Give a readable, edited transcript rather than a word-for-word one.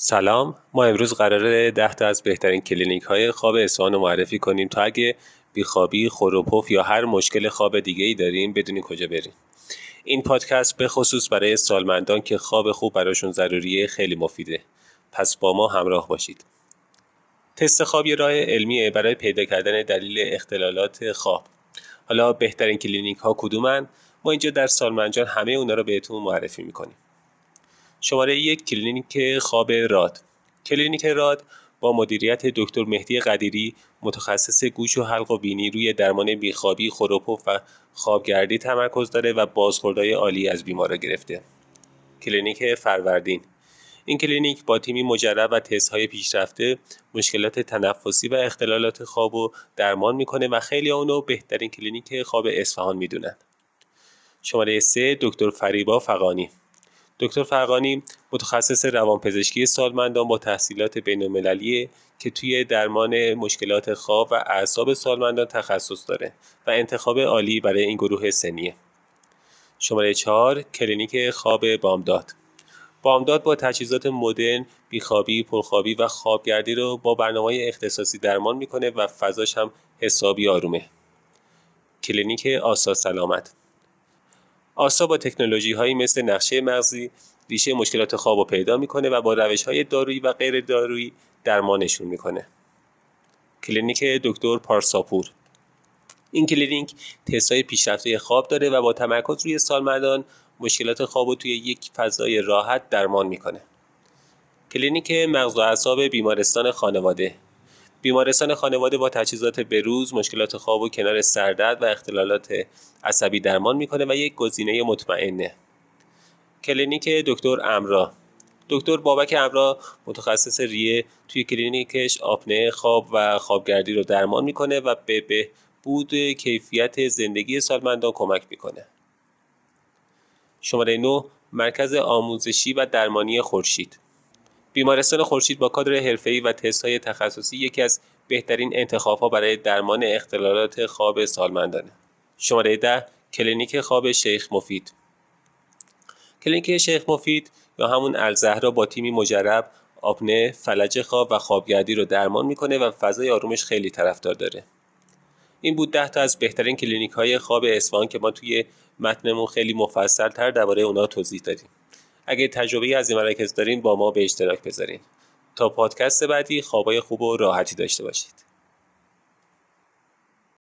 سلام، ما امروز قراره 10 تا از بهترین کلینیک های خواب اصفهان رو معرفی کنیم تا اگه بیخوابی، خور و پف یا هر مشکل خواب دیگه ای داریم بدونی کجا بریم. این پادکست به خصوص برای سالمندان که خواب خوب براشون ضروریه خیلی مفیده. پس با ما همراه باشید. تست خواب یه راه علمیه برای پیدا کردن دلیل اختلالات خواب. حالا بهترین کلینیک ها کدومن؟ ما اینجا در سالمندان همه اونا رو بهتون معرفی میکنیم. شماره 1 کلینیک خواب راد. کلینیک راد با مدیریت دکتر مهدی قدیری متخصص گوش و حلق و بینی روی درمان بیخوابی، خور و پف و خوابگردی تمرکز داره و بازخوردهای عالی از بیمارا گرفته. کلینیک فروردین. این کلینیک با تیمی مجرب و تست‌های پیشرفته مشکلات تنفسی و اختلالات خواب رو درمان میکنه و خیلی اونو بهترین کلینیک خواب اصفهان میدونن. شماره 3 دکتر فریبا فغانی. دکتر فغانی متخصص روانپزشکی سالمندان با تحصیلات بین‌المللیه که توی درمان مشکلات خواب و اعصاب سالمندان تخصص داره و انتخاب عالی برای این گروه سنیه. شماره 4 کلینیک خواب بامداد. بامداد با تجهیزات مدرن بیخوابی، پرخوابی و خوابگردی رو با برنامه‌های اختصاصی درمان میکنه و فضاش هم حسابی آرومه. کلینیک آسا سلامت. آسا با تکنولوژی هایی مثل نقشه مغزی ریشه مشکلات خواب رو پیدا میکنه و با روش های دارویی و غیر دارویی درمانشون میکنه. کلینیک دکتر پارساپور. این کلینیک تست‌های پیشرفته خواب داره و با تمرکز روی سالمندان مشکلات خواب رو توی یک فضای راحت درمان میکنه. کلینیک مغز و اعصاب بیمارستان خانواده. بیمارستان خانواده با تجهیزات بروز مشکلات خواب و کنار سردرد و اختلالات عصبی درمان میکنه و یک گزینه مطمئنه. کلینیک دکتر امرا. دکتر بابک امرا متخصص ریه توی کلینیکش آپنه خواب و خوابگردی رو درمان میکنه و به بهبود کیفیت زندگی سالمندان کمک میکنه. شماره 9 مرکز آموزشی و درمانی خورشید. بیمارستان خورشید با کادر حرفه‌ای و تست‌های تخصصی یکی از بهترین انتخاب‌ها برای درمان اختلالات خواب سالمندانه. شماره 10 کلینیک خواب شیخ مفید. کلینیک شیخ مفید یا همون الزهرا با تیمی مجرب آپنه، فلج خواب و خوابگردی رو درمان میکنه و فضای آرومش خیلی طرفدار داره. این بود 10 تا از بهترین کلینیک‌های خواب اصفهان که ما توی متنمون خیلی مفصل‌تر درباره اونها توضیح دادیم. اگه تجربه از این مراکز دارین با ما به اشتراک بذارین. تا پادکست بعدی خوابای خوب و راحتی داشته باشید.